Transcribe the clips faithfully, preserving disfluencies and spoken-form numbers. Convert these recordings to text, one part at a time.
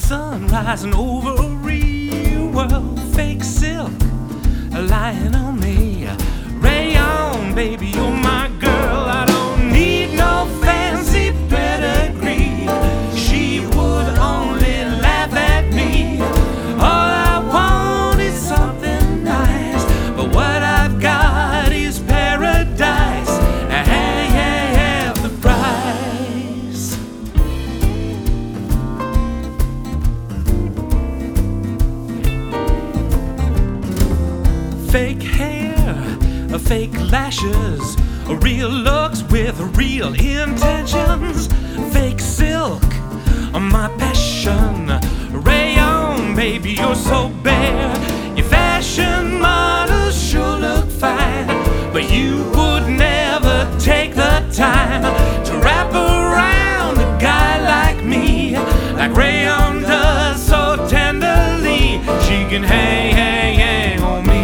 sun rising over a real world. Fake silk lying on me. Rayon, baby, you're my girl. I don't need no fancy pedigree. She would only laugh at me. All I want is something nice, but what I've got is paradise. Hey, hey, half the price. Fake hair, fake lashes, real looks with real intentions. Fake silk, my passion. Rayon, baby, you're so bare. Your fashion models sure look fine, but you would never take the time to wrap around a guy like me, like Rayon does so tenderly. She can hang, hang, hang on me.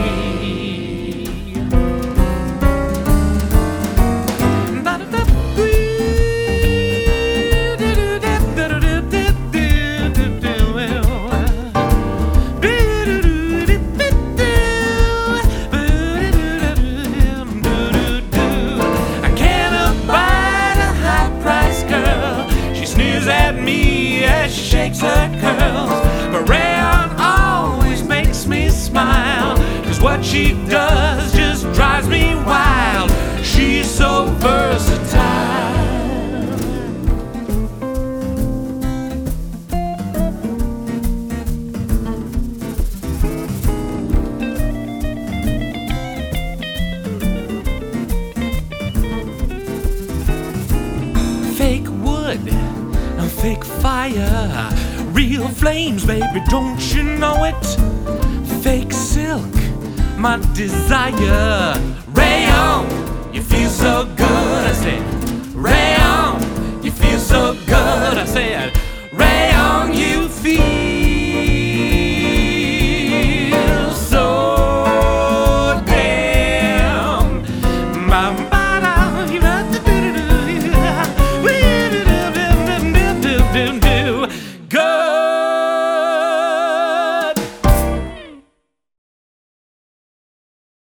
Shakes her curls, but Rayon always makes me smile, 'cause what she does just drives me wild. She's so versatile. Fake wood, fake fire, real flames, baby, don't you know it? Fake silk, my desire. Rayon, you feel so good, I said. Rayon, you feel so good, I said. Rayon, you feel so damn. My